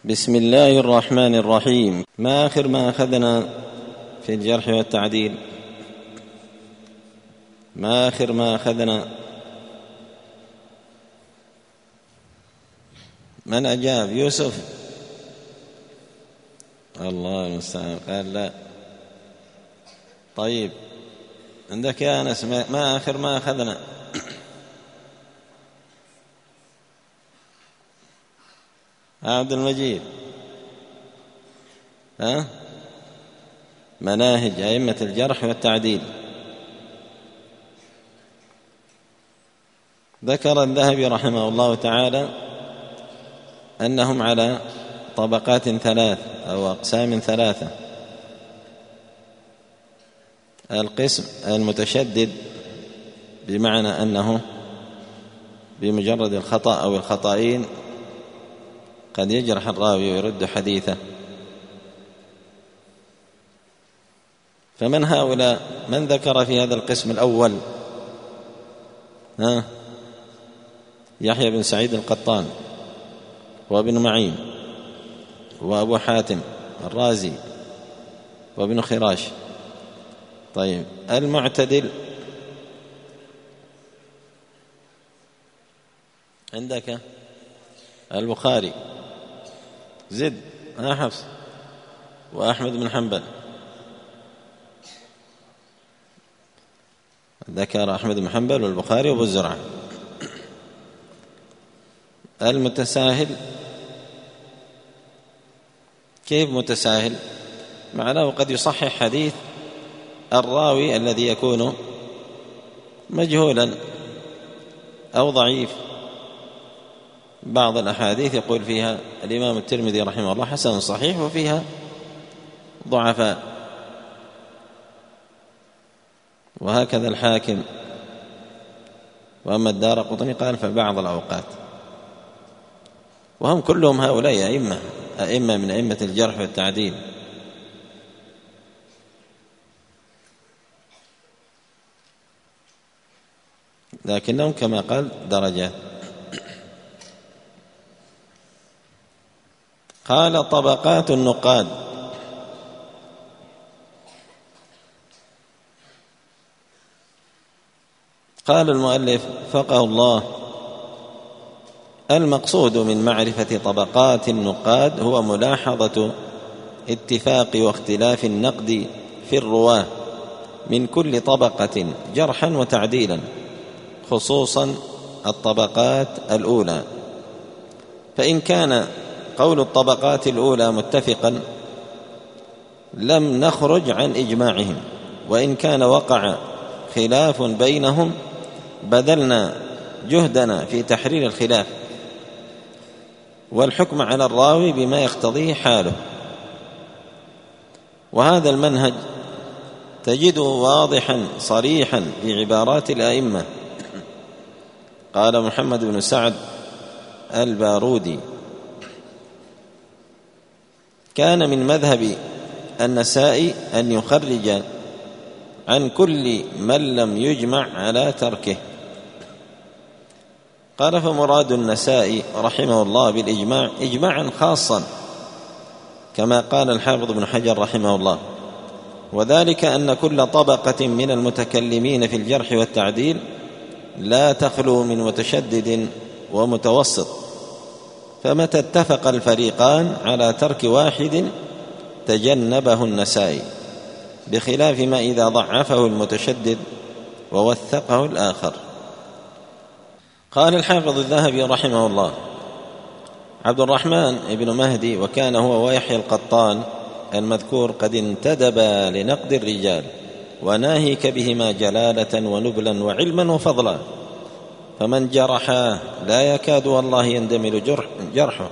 بسم الله الرحمن الرحيم. ما آخر ما أخذنا في الجرح والتعديل؟ ما آخر ما أخذنا؟ من أجاب؟ يوسف؟ الله المستعان. قال لا. طيب عندك يا أنس ما آخر ما أخذنا؟ عبد المجيد؟ مناهج أئمة الجرح والتعديل. ذكر الذهبي رحمه الله تعالى أنهم على طبقات ثلاث أو أقسام ثلاثة. القسم المتشدد بمعنى أنه بمجرد الخطأ أو الخطأين قد يجرح الراوي ويرد حديثه. فمن هؤلاء؟ من ذكر في هذا القسم الأول؟ يحيى بن سعيد القطان وابن معين وأبو حاتم الرازي وابن خراش. طيب المعتدل عندك البخاري، زد حفص، وأحمد بن حنبل. ذكر أحمد بن حنبل والبخاري وابو الزرع. المتساهل كيف متساهل؟ معناه قد يصحح حديث الراوي الذي يكون مجهولا أو ضعيف. بعض الأحاديث يقول فيها الإمام الترمذي رحمه الله حسن صحيح، وفيها ضعفاء، وهكذا الحاكم. وأما الدارقطني قال فبعض الأوقات. وهم كلهم هؤلاء أئمة من أئمة الجرح والتعديل. لكنهم كما قال درجات. قال طبقات النقاد. قال المؤلف فقه الله: المقصود من معرفة طبقات النقاد هو ملاحظة اتفاق واختلاف النقد في الرواة من كل طبقة جرحا وتعديلا، خصوصا الطبقات الأولى. فإن كان قول الطبقات الأولى متفقا لم نخرج عن إجماعهم، وإن كان وقع خلاف بينهم بذلنا جهدنا في تحرير الخلاف والحكم على الراوي بما يقتضيه حاله. وهذا المنهج تجده واضحا صريحا في عبارات الأئمة. قال محمد بن سعد البارودي: كان من مذهب النسائي أن يخرج عن كل من لم يجمع على تركه. قال: فمراد النسائي رحمه الله بالإجماع إجماعا خاصا، كما قال الحافظ بن حجر رحمه الله، وذلك أن كل طبقة من المتكلمين في الجرح والتعديل لا تخلو من متشدد ومتوسط، فمتى اتفق الفريقان على ترك واحد تجنبه النسائي، بخلاف ما إذا ضعفه المتشدد ووثقه الآخر. قال الحافظ الذهبي رحمه الله: عبد الرحمن بن مهدي وكان هو ويحيى القطان المذكور قد انتدبا لنقد الرجال، وناهيك بهما جلالة ونبلا وعلما وفضلا، فمن جرحاه لا يكاد والله يندمل جرحه،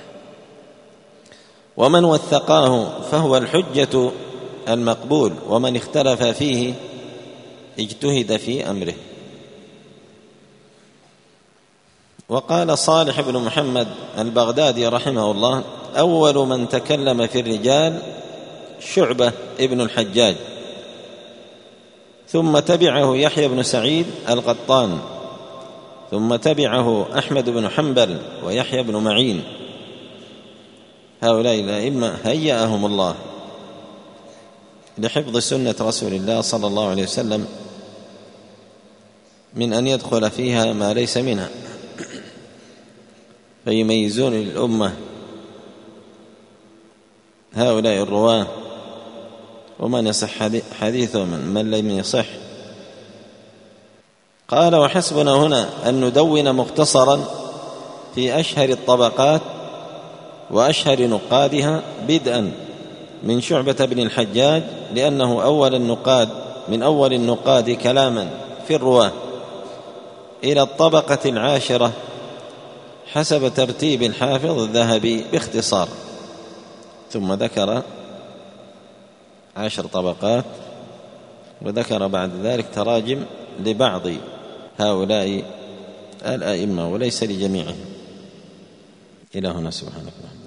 ومن وثقاه فهو الحجة المقبول، ومن اختلف فيه اجتهد في أمره. وقال صالح بن محمد البغدادي رحمه الله: أول من تكلم في الرجال شعبة ابن الحجاج، ثم تبعه يحيى بن سعيد القطان، ثم تبعه أحمد بن حنبل ويحيى بن معين، هؤلاء الأئمة هيأهم الله لحفظ سنة رسول الله صلى الله عليه وسلم من أن يدخل فيها ما ليس منها، فيميزون للأمة هؤلاء الرواة ومن يصح حديثه من لم يصح. قال: وحسبنا هنا أن ندون مختصرا في أشهر الطبقات وأشهر نقادها، بدءا من شعبة بن الحجاج، لأنه من أول النقاد كلاما في الرواة، إلى الطبقة العاشرة حسب ترتيب الحافظ الذهبي باختصار، ثم ذكر 10 طبقات، وذكر بعد ذلك تراجم لبعض هؤلاء الأئمة وليس لجميعهم. إلى هنا، سبحانك.